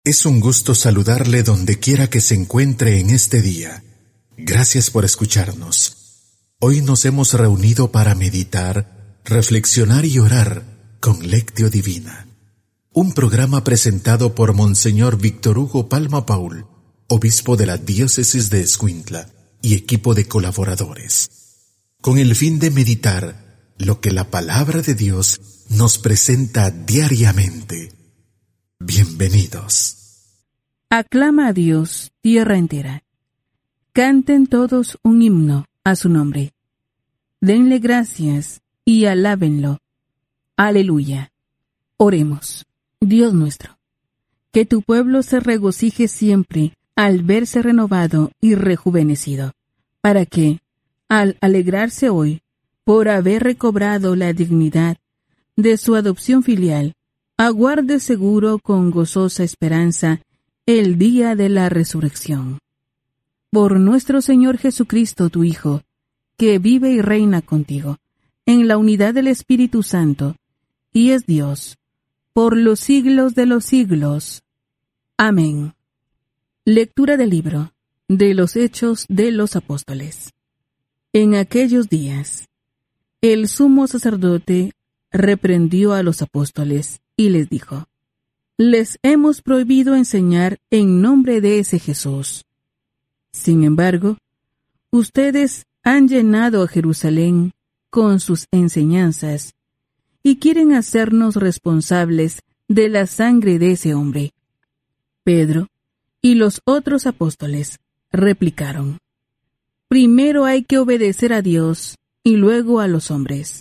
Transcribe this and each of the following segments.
Es un gusto saludarle donde quiera que se encuentre en este día. Gracias por escucharnos. Hoy nos hemos reunido para meditar, reflexionar y orar con Lectio Divina. Un programa presentado por Monseñor Víctor Hugo Palma Paul, obispo de la diócesis de Escuintla, y equipo de colaboradores, con el fin de meditar lo que la palabra de Dios nos presenta diariamente. Bienvenidos. Aclama a Dios, tierra entera. Canten todos un himno a su nombre. Denle gracias y alábenlo. Aleluya. Oremos. Dios nuestro, que tu pueblo se regocije siempre al verse renovado y rejuvenecido, para que, al alegrarse hoy por haber recobrado la dignidad de su adopción filial, aguarde seguro con gozosa esperanza el día de la resurrección. Por nuestro Señor Jesucristo, tu Hijo, que vive y reina contigo, en la unidad del Espíritu Santo, y es Dios, por los siglos de los siglos. Amén. Lectura del libro de los Hechos de los Apóstoles. En aquellos días, el sumo sacerdote reprendió a los apóstoles y les dijo: les hemos prohibido enseñar en nombre de ese Jesús. Sin embargo, ustedes han llenado a Jerusalén con sus enseñanzas y quieren hacernos responsables de la sangre de ese hombre. Pedro y los otros apóstoles replicaron: primero hay que obedecer a Dios y luego a los hombres.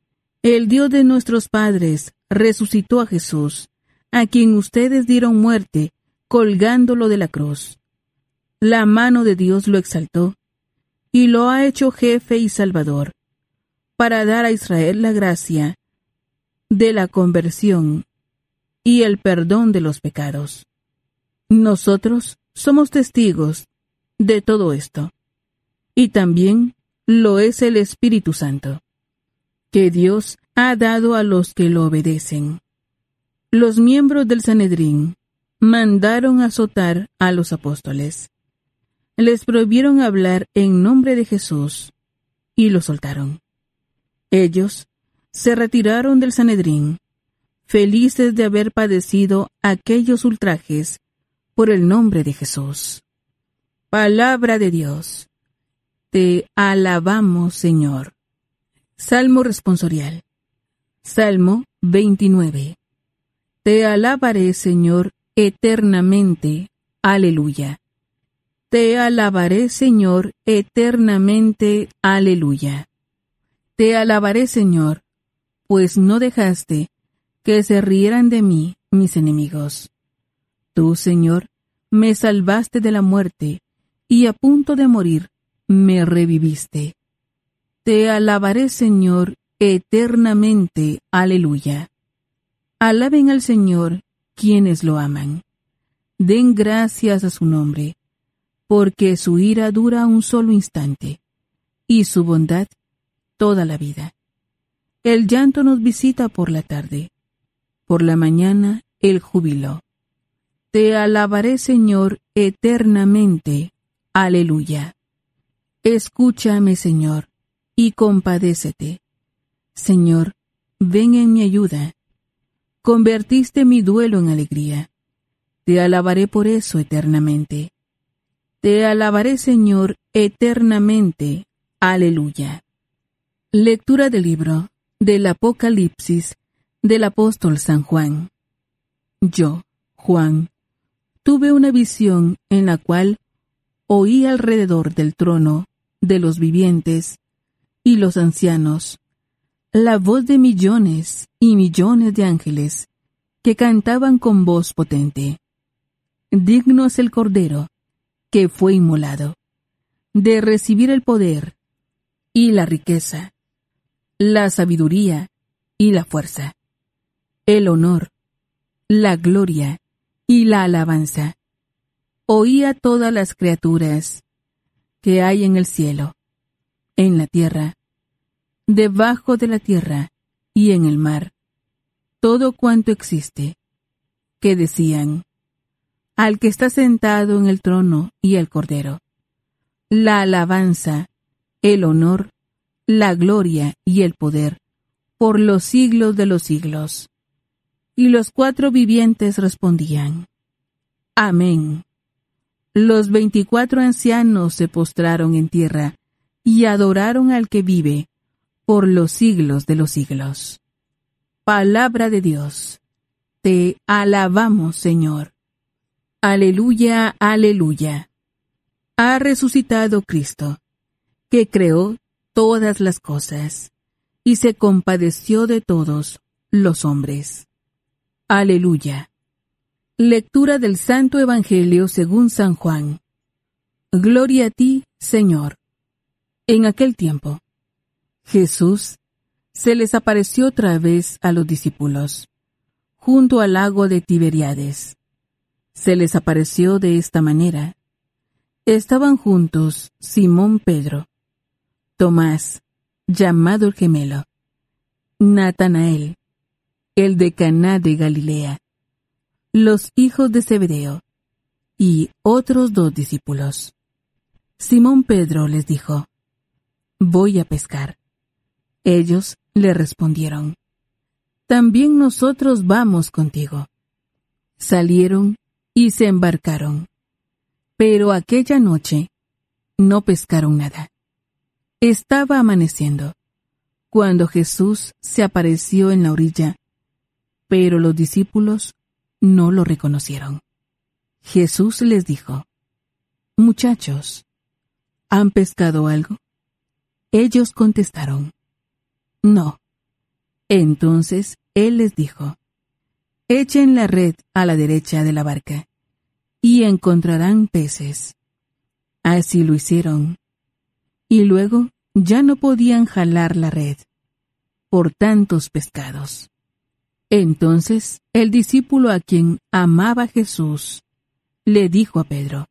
El Dios de nuestros padres resucitó a Jesús, a quien ustedes dieron muerte colgándolo de la cruz. La mano de Dios lo exaltó y lo ha hecho jefe y salvador, para dar a Israel la gracia de la conversión y el perdón de los pecados. Nosotros somos testigos de todo esto, y también lo es el Espíritu Santo, que Dios ha dado a los que lo obedecen. Los miembros del Sanedrín mandaron azotar a los apóstoles. Les prohibieron hablar en nombre de Jesús y los soltaron. Ellos se retiraron del Sanedrín, felices de haber padecido aquellos ultrajes por el nombre de Jesús. Palabra de Dios. Te alabamos, Señor. Salmo responsorial. Salmo 29. Te alabaré, Señor, eternamente. Aleluya. Te alabaré, Señor, eternamente. Aleluya. Te alabaré, Señor, pues no dejaste que se rieran de mí mis enemigos. Tú, Señor, me salvaste de la muerte, y a punto de morir me reviviste. Te alabaré, Señor, eternamente. Aleluya. Alaben al Señor quienes lo aman. Den gracias a su nombre, porque su ira dura un solo instante, y su bondad toda la vida. El llanto nos visita por la tarde, por la mañana el júbilo. Te alabaré, Señor, eternamente. Aleluya. Escúchame, Señor, y compadécete. Señor, ven en mi ayuda. Convertiste mi duelo en alegría. Te alabaré por eso eternamente. Te alabaré, Señor, eternamente. Aleluya. Lectura del libro del Apocalipsis del apóstol San Juan. Yo, Juan, tuve una visión en la cual oí alrededor del trono de los vivientes y los ancianos la voz de millones y millones de ángeles que cantaban con voz potente: digno es el Cordero que fue inmolado de recibir el poder y la riqueza, la sabiduría y la fuerza, el honor, la gloria y la alabanza. Oí a todas las criaturas que hay en el cielo, en la tierra, debajo de la tierra y en el mar, todo cuanto existe, que decían: al que está sentado en el trono y al Cordero. La alabanza, el honor, la gloria y el poder, por los siglos de los siglos. Y los 4 vivientes respondían: Amén. Los 24 ancianos se postraron en tierra y adoraron al que vive por los siglos de los siglos. Palabra de Dios. Te alabamos, Señor. Aleluya, aleluya. Ha resucitado Cristo, que creó todas las cosas y se compadeció de todos los hombres. Aleluya. Lectura del Santo Evangelio según San Juan. Gloria a ti, Señor. En aquel tiempo, Jesús se les apareció otra vez a los discípulos, junto al lago de Tiberíades. Se les apareció de esta manera. Estaban juntos Simón Pedro, Tomás, llamado el gemelo, Natanael, el de Caná de Galilea, los hijos de Zebedeo, y otros 2 discípulos. Simón Pedro les dijo: Voy a pescar. Ellos le respondieron: También nosotros vamos contigo. Salieron y se embarcaron, pero aquella noche no pescaron nada. Estaba amaneciendo cuando Jesús se apareció en la orilla, pero los discípulos no lo reconocieron. Jesús les dijo: Muchachos, ¿han pescado algo? Ellos contestaron: No. Entonces Él les dijo: Echen la red a la derecha de la barca, y encontrarán peces. Así lo hicieron. Y luego ya no podían jalar la red, por tantos pescados. Entonces el discípulo a quien amaba Jesús le dijo a Pedro: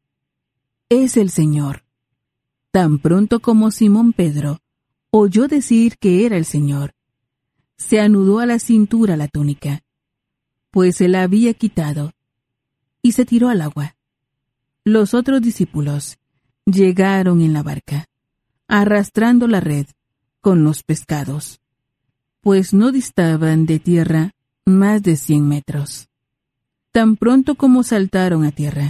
Es el Señor. Tan pronto como Simón Pedro oyó decir que era el Señor, se anudó a la cintura la túnica, pues se la había quitado, y se tiró al agua. Los otros discípulos llegaron en la barca, arrastrando la red con los pescados, pues no distaban de tierra más de 100 metros. Tan pronto como saltaron a tierra,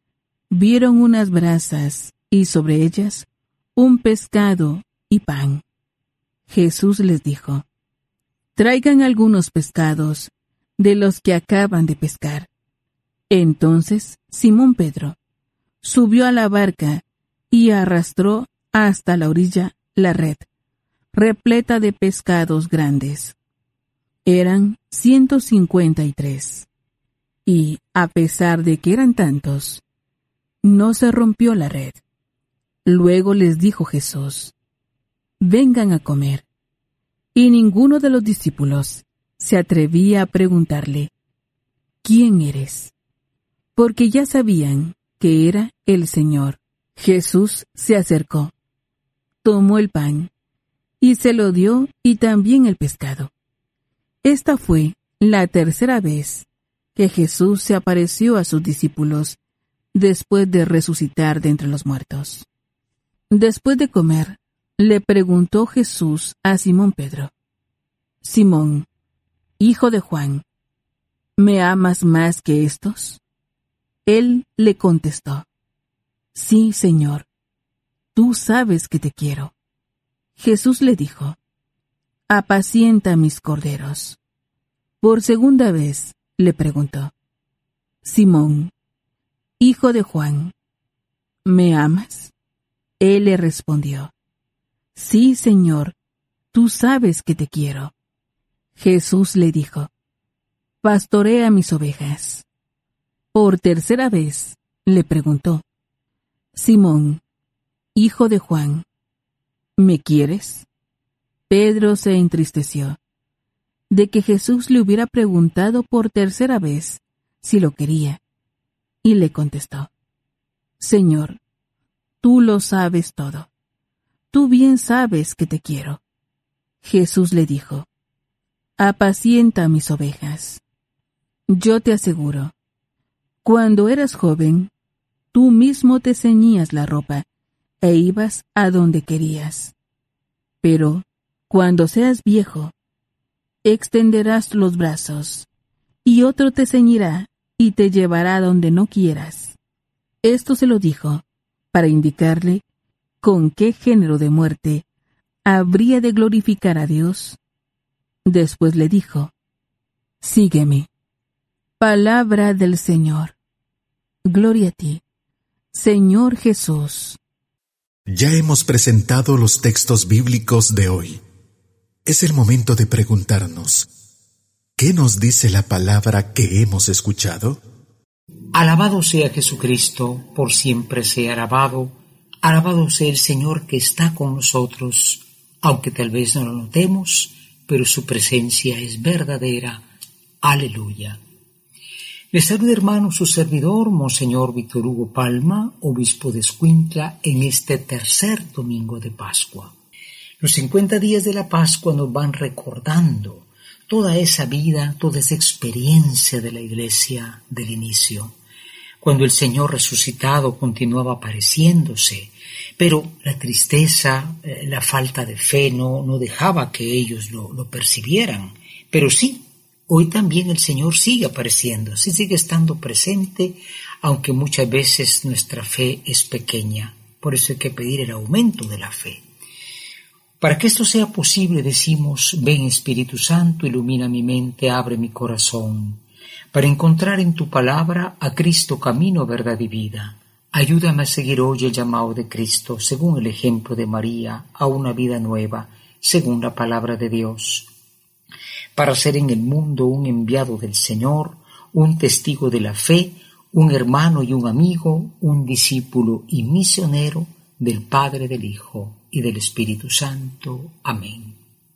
vieron unas brasas y sobre ellas un pescado y pan. Jesús les dijo: Traigan algunos pescados de los que acaban de pescar. Entonces Simón Pedro subió a la barca y arrastró hasta la orilla la red, repleta de pescados grandes. Eran 153. Y, a pesar de que eran tantos, no se rompió la red. Luego les dijo Jesús: Vengan a comer. Y ninguno de los discípulos se atrevía a preguntarle: ¿Quién eres? Porque ya sabían que era el Señor. Jesús se acercó, tomó el pan, y se lo dio, y también el pescado. Esta fue la tercera vez que Jesús se apareció a sus discípulos después de resucitar de entre los muertos. Después de comer, le preguntó Jesús a Simón Pedro: Simón, hijo de Juan, ¿me amas más que estos? Él le contestó: Sí, Señor, tú sabes que te quiero. Jesús le dijo: Apacienta mis corderos. Por segunda vez le preguntó: Simón, hijo de Juan, ¿me amas? Él le respondió: Sí, Señor, tú sabes que te quiero. Jesús le dijo: Pastorea mis ovejas. Por tercera vez le preguntó: Simón, hijo de Juan, ¿me quieres? Pedro se entristeció de que Jesús le hubiera preguntado por tercera vez si lo quería, y le contestó: Señor, tú lo sabes todo. Tú bien sabes que te quiero. Jesús le dijo: Apacienta mis ovejas. Yo te aseguro, Cuando eras joven, tú mismo te ceñías la ropa e ibas a donde querías. Pero, cuando seas viejo, extenderás los brazos, y otro te ceñirá y te llevará donde no quieras. Esto se lo dijo para indicarle con qué género de muerte habría de glorificar a Dios. Después le dijo: sígueme. Palabra del Señor. Gloria a ti, Señor Jesús. Ya hemos presentado los textos bíblicos de hoy. Es el momento de preguntarnos: ¿qué nos dice la palabra que hemos escuchado? Alabado sea Jesucristo, por siempre sea alabado. Alabado sea el Señor que está con nosotros, aunque tal vez no lo notemos, pero su presencia es verdadera. Aleluya. Les saluda, hermano, su servidor, Monseñor Víctor Hugo Palma, obispo de Escuintla, en este tercer domingo de Pascua. Los 50 días de la Pascua nos van recordando toda esa vida, toda esa experiencia de la Iglesia del inicio, cuando el Señor resucitado continuaba apareciéndose, pero la tristeza, la falta de fe no dejaba que ellos lo percibieran. Pero sí, hoy también el Señor sigue apareciendo, sí sigue estando presente, aunque muchas veces nuestra fe es pequeña. Por eso hay que pedir el aumento de la fe. Para que esto sea posible, decimos: ven Espíritu Santo, ilumina mi mente, abre mi corazón, para encontrar en tu palabra a Cristo camino, verdad y vida. Ayúdame a seguir hoy el llamado de Cristo, según el ejemplo de María, a una vida nueva, según la palabra de Dios, para ser en el mundo un enviado del Señor, un testigo de la fe, un hermano y un amigo, un discípulo y misionero del Padre, del Hijo y del Espíritu Santo. Amén.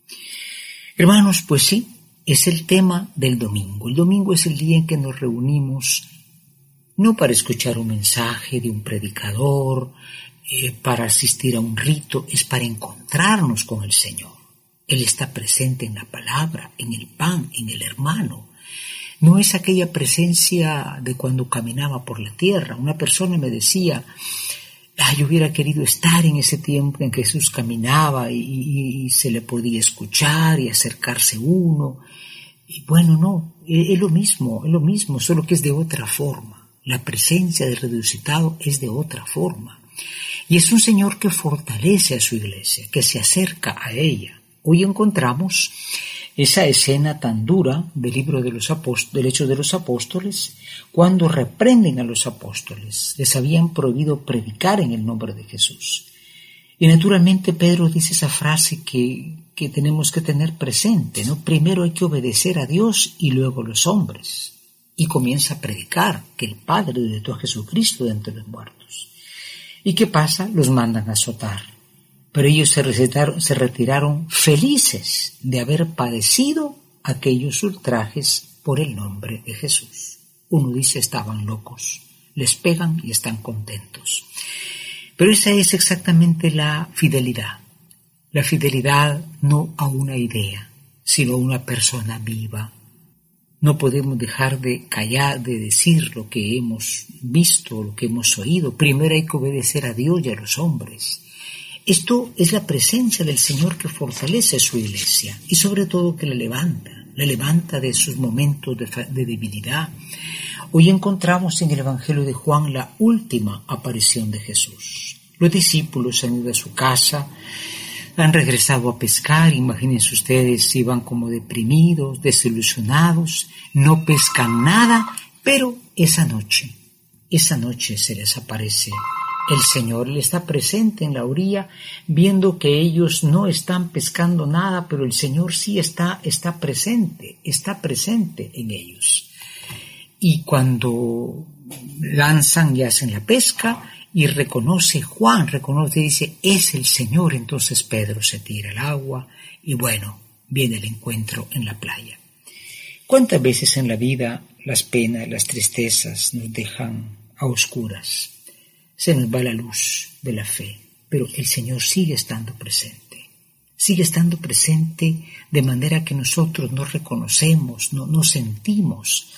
Hermanos, pues sí, es el tema del domingo. El domingo es el día en que nos reunimos, no para escuchar un mensaje de un predicador, para asistir a un rito, es para encontrarnos con el Señor. Él está presente en la palabra, en el pan, en el hermano. No es aquella presencia de cuando caminaba por la tierra. Una persona me decía: yo hubiera querido estar en ese tiempo en que Jesús caminaba y se le podía escuchar y acercarse uno. Y bueno, no, es lo mismo, solo que es de otra forma. La presencia del resucitado es de otra forma. Y es un Señor que fortalece a su iglesia, que se acerca a ella. Hoy encontramos esa escena tan dura del libro de del Hechos de los Apóstoles, cuando reprenden a los apóstoles. Les habían prohibido predicar en el nombre de Jesús. Y naturalmente Pedro dice esa frase que tenemos que tener presente, ¿no? Primero hay que obedecer a Dios y luego a los hombres. Y comienza a predicar que el Padre resucitó a Jesucristo de entre los muertos. ¿Y qué pasa? Los mandan a azotar. Pero ellos se retiraron felices de haber padecido aquellos ultrajes por el nombre de Jesús. Uno dice: estaban locos, les pegan y están contentos. Pero esa es exactamente la fidelidad. La fidelidad no a una idea, sino a una persona viva. No podemos dejar de callar, de decir lo que hemos visto, lo que hemos oído. Primero hay que obedecer a Dios y a los hombres. Esto es la presencia del Señor que fortalece a su iglesia y sobre todo que la levanta de sus momentos de debilidad. Hoy encontramos en el Evangelio de Juan la última aparición de Jesús. Los discípulos han ido a su casa, han regresado a pescar. Imagínense ustedes, iban como deprimidos, desilusionados, no pescan nada, pero esa noche se les aparece el Señor. Él está presente en la orilla, viendo que ellos no están pescando nada, pero el Señor sí está presente en ellos. Y cuando lanzan y hacen la pesca, y Juan reconoce y dice: es el Señor. Entonces Pedro se tira al agua y bueno, viene el encuentro en la playa. ¿Cuántas veces en la vida las penas, las tristezas nos dejan a oscuras? Se nos va la luz de la fe, pero el Señor sigue estando presente de manera que nosotros no reconocemos, no sentimos.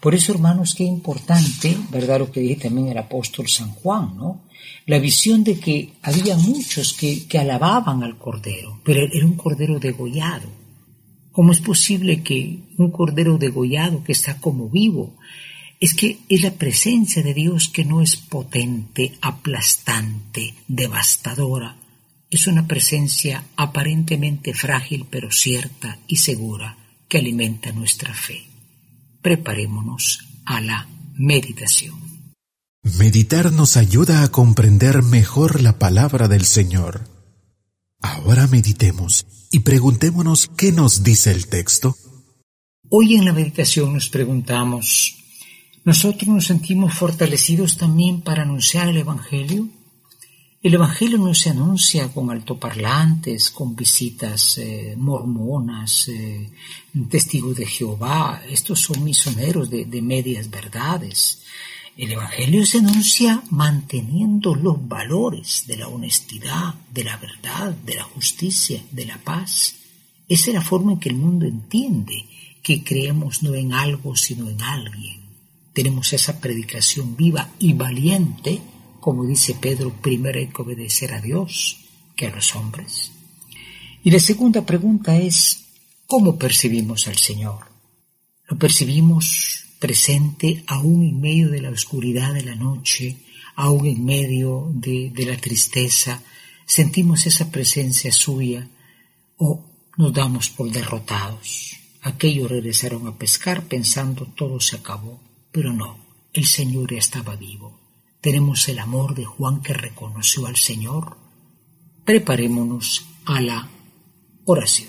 Por eso, hermanos, qué importante, ¿verdad? Lo que dije también el apóstol San Juan, ¿no? La visión de que había muchos que alababan al Cordero, pero era un Cordero degollado. ¿Cómo es posible que un Cordero degollado que está como vivo? Es que es la presencia de Dios que no es potente, aplastante, devastadora. Es una presencia aparentemente frágil, pero cierta y segura, que alimenta nuestra fe. Preparémonos a la meditación. Meditar nos ayuda a comprender mejor la palabra del Señor. Ahora meditemos y preguntémonos qué nos dice el texto. Hoy en la meditación nos preguntamos, ¿nosotros nos sentimos fortalecidos también para anunciar el Evangelio? El Evangelio no se anuncia con altoparlantes, con visitas mormonas, testigos de Jehová. Estos son misioneros de medias verdades. El Evangelio se anuncia manteniendo los valores de la honestidad, de la verdad, de la justicia, de la paz. Esa es la forma en que el mundo entiende que creemos no en algo sino en alguien. Tenemos esa predicación viva y valiente. Como dice Pedro, primero hay que obedecer a Dios que a los hombres. Y la segunda pregunta es, ¿cómo percibimos al Señor? ¿Lo percibimos presente aún en medio de la oscuridad de la noche, aún en medio de la tristeza? ¿Sentimos esa presencia suya o nos damos por derrotados? Aquellos regresaron a pescar pensando todo se acabó, pero no, el Señor ya estaba vivo. Tenemos el amor de Juan que reconoció al Señor. Preparémonos a la oración.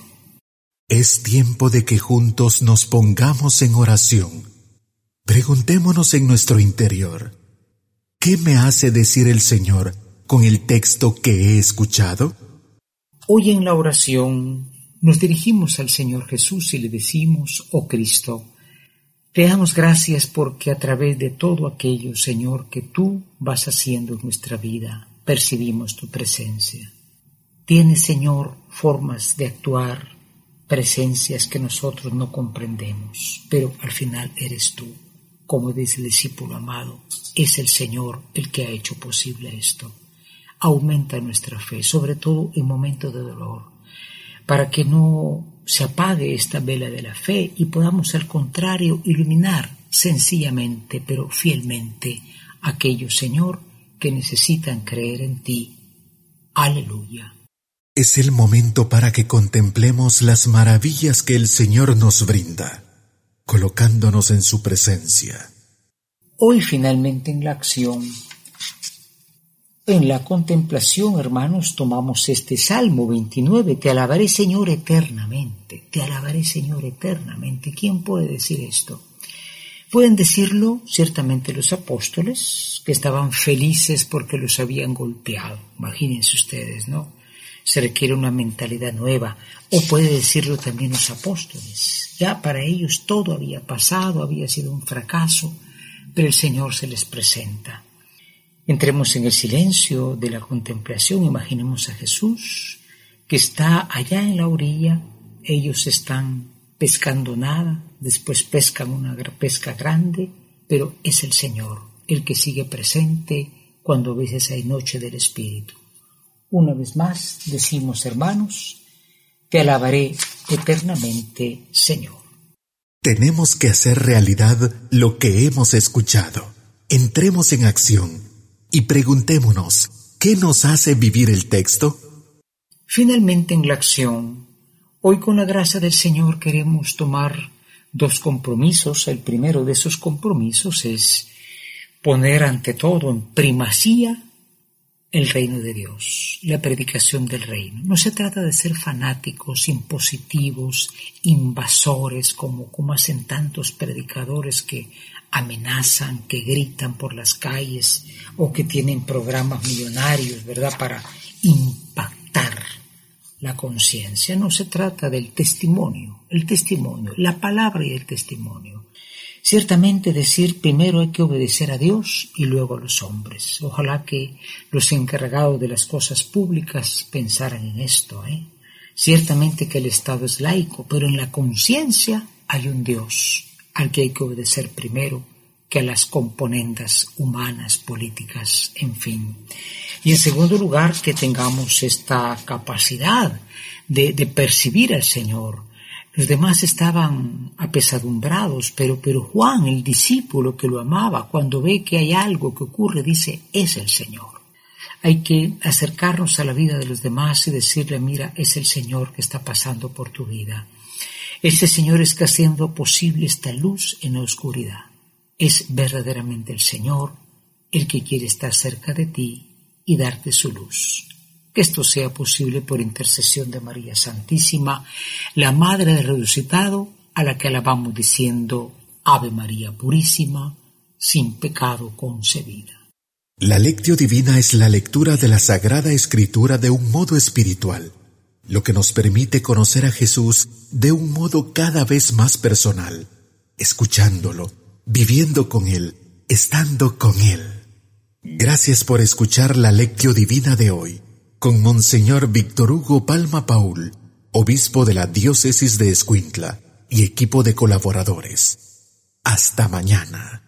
Es tiempo de que juntos nos pongamos en oración. Preguntémonos en nuestro interior, ¿qué me hace decir el Señor con el texto que he escuchado? Hoy en la oración nos dirigimos al Señor Jesús y le decimos, oh Cristo, te damos gracias porque a través de todo aquello, Señor, que tú vas haciendo en nuestra vida, percibimos tu presencia. Tienes, Señor, formas de actuar, presencias que nosotros no comprendemos, pero al final eres tú. Como dice el discípulo amado, es el Señor el que ha hecho posible esto. Aumenta nuestra fe, sobre todo en momentos de dolor, para que no se apague esta vela de la fe y podamos al contrario iluminar sencillamente pero fielmente a aquellos, Señor, que necesitan creer en ti. Aleluya. Es el momento para que contemplemos las maravillas que el Señor nos brinda, colocándonos en su presencia. Hoy finalmente en la acción, en la contemplación, hermanos, tomamos este Salmo 29, te alabaré, Señor, eternamente, te alabaré, Señor, eternamente. ¿Quién puede decir esto? Pueden decirlo ciertamente los apóstoles, que estaban felices porque los habían golpeado. Imagínense ustedes, ¿no? Se requiere una mentalidad nueva. O puede decirlo también los apóstoles. Ya para ellos todo había pasado, había sido un fracaso, pero el Señor se les presenta. Entremos en el silencio de la contemplación, imaginemos a Jesús que está allá en la orilla, ellos están pescando nada, después pescan una pesca grande, pero es el Señor el que sigue presente cuando a veces hay noche del Espíritu. Una vez más decimos, hermanos, te alabaré eternamente, Señor. Tenemos que hacer realidad lo que hemos escuchado. Entremos en acción. Y preguntémonos, ¿qué nos hace vivir el texto? Finalmente en la acción, hoy con la gracia del Señor queremos tomar 2 compromisos. El primero de esos compromisos es poner ante todo en primacía el reino de Dios, la predicación del reino. No se trata de ser fanáticos, impositivos, invasores, como hacen tantos predicadores que amenazan, que gritan por las calles o que tienen programas millonarios, ¿verdad?, para impactar la conciencia. No se trata del testimonio, la palabra y el testimonio. Ciertamente decir primero hay que obedecer a Dios y luego a los hombres. Ojalá que los encargados de las cosas públicas pensaran en esto, Ciertamente que el Estado es laico, pero en la conciencia hay un Dios al que hay que obedecer primero que a las componendas humanas, políticas, en fin. Y en segundo lugar, que tengamos esta capacidad de percibir al Señor. Los demás estaban apesadumbrados, pero Juan, el discípulo que lo amaba, cuando ve que hay algo que ocurre, dice, es el Señor. Hay que acercarnos a la vida de los demás y decirle, mira, es el Señor que está pasando por tu vida. Este Señor está haciendo posible esta luz en la oscuridad. Es verdaderamente el Señor el que quiere estar cerca de ti y darte su luz. Que esto sea posible por intercesión de María Santísima, la Madre del Resucitado, a la que alabamos diciendo, Ave María Purísima, sin pecado concebida. La Lectio Divina es la lectura de la Sagrada Escritura de un modo espiritual, lo que nos permite conocer a Jesús de un modo cada vez más personal, escuchándolo, viviendo con Él, estando con Él. Gracias por escuchar la Lectio Divina de hoy, con Monseñor Víctor Hugo Palma Paul, obispo de la Diócesis de Escuintla y equipo de colaboradores. Hasta mañana.